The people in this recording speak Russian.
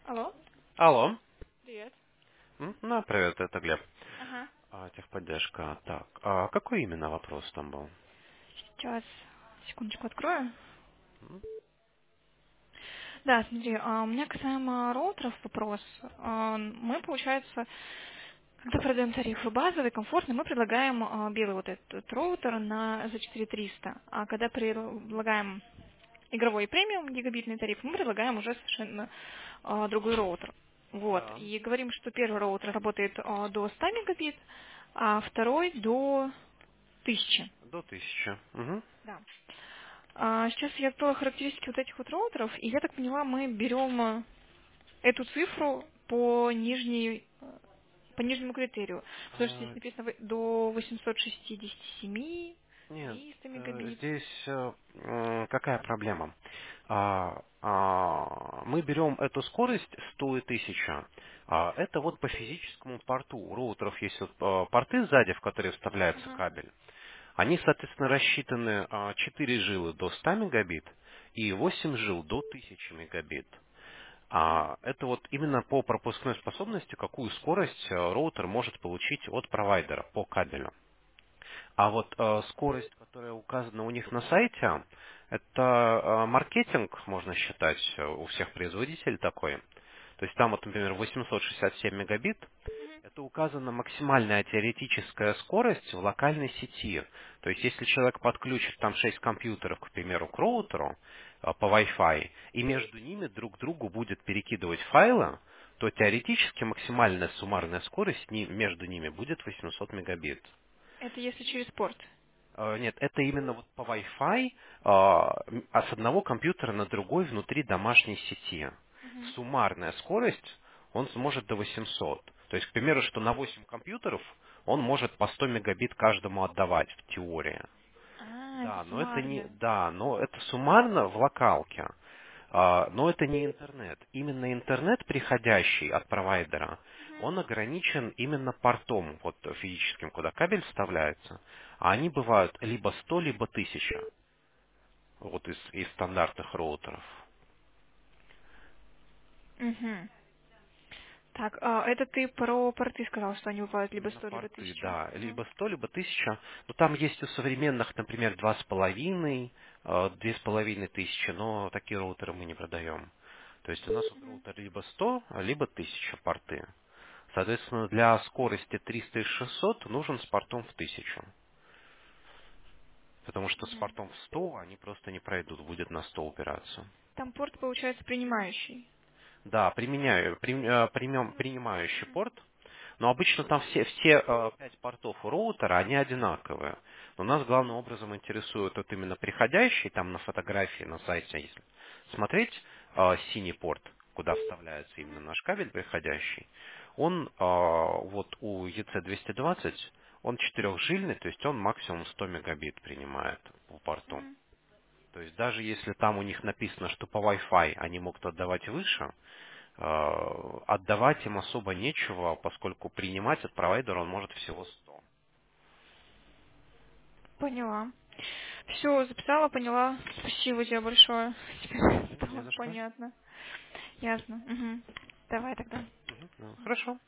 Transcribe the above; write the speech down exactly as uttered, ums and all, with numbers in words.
Алло? Алло. Привет. М, Ну, привет, это Глеб. Ага. А, техподдержка. Так, а какой именно вопрос там был? Сейчас, секундочку открою. М? Да, смотри, а, у меня касаемо роутеров вопрос. А, Мы, получается, когда продаем тарифы базовый, комфортный, мы предлагаем а, белый вот этот роутер на за четыре тысячи триста. А когда предлагаем игровой и премиум гигабитный тариф, мы предлагаем уже совершенно а, другой роутер. Вот. Да. И говорим, что первый роутер работает а, до ста мегабит, а второй до тысячи. До тысячи. Мгм. Да. А, сейчас я открыла характеристики вот этих вот роутеров, и я так поняла, мы берем э, эту цифру по нижней, э, по нижнему критерию. Потому что здесь А, написано вы- до восемьсот шестьдесят семь, нет, триста э, мегабит. здесь э, м, какая проблема? А, а, мы берем эту скорость сто и тысяча. А, это вот по физическому порту. У роутеров есть вот, э, порты сзади, в которые вставляется Ага. кабель. Они, соответственно, рассчитаны а, четыре жилы до ста мегабит и восемь жил до тысячи мегабит. А это вот именно по пропускной способности, какую скорость э, роутер может получить от провайдера по кабелю. А вот э, скорость, которая указана у них на сайте, это э, маркетинг, можно считать, э, у всех производителей такой. То есть там вот, например, восемьсот шестьдесят семь мегабит, это указана максимальная теоретическая скорость в локальной сети. То есть если человек подключит там шесть компьютеров, к примеру, к роутеру э, по Wi-Fi, и между ними друг другу будет перекидывать файлы, то теоретически максимальная суммарная скорость ни- между ними будет восемьсот мегабит. Это если через порт. Э, Нет, это именно вот по Wi-Fi, а м, а с одного компьютера на другой внутри домашней сети. Мгм. Суммарная скорость он сможет до восьмисот. То есть, к примеру, что на восемь компьютеров он может по сто мегабит каждому отдавать в теории. А, это Да, но это не, суммарно. да, но это суммарно в локалке. А, Но это не интернет. Именно интернет, приходящий от провайдера, Мгм. он ограничен именно портом вот, физическим, куда кабель вставляется. А они бывают либо сто, либо тысяча. Вот из, из стандартных роутеров. Мгм. Так, а, это ты про порты сказал, что они бывают либо Именно сто, либо порты, тысяча. да. Мгм. Либо сто, либо тысяча. Но там есть у современных, например, два с половиной, э, две с половиной тысячи, но такие роутеры мы не продаем. То есть у нас вот Мгм. роутер либо сто, либо тысяча порты. Соответственно, для скорости триста и шестьсот нужен с портом в тысячу. Потому что с Мгм. портом в сто они просто не пройдут, будет на сто упираться. Там порт получается принимающий. Да, применяю, прим- э, примем- принимающий порт, но обычно там все, все э, пять портов у роутера, они одинаковые. Но нас главным образом интересует вот именно приходящий, там на фотографии на сайте, если смотреть, э, синий порт, куда вставляется именно наш кабель приходящий, он э, вот у и си двести двадцать, он четырехжильный, то есть он максимум сто мегабит принимает по порту. Мгм. То есть даже если там у них написано, что по Wi-Fi они могут отдавать выше, э, отдавать им особо нечего, поскольку принимать от провайдера он может всего сто. Поняла. Все, записала, поняла. Спасибо тебе большое. Теперь Не стало за что. понятно. Ясно. Мгм. Давай тогда. Мгм. Ну, хорошо.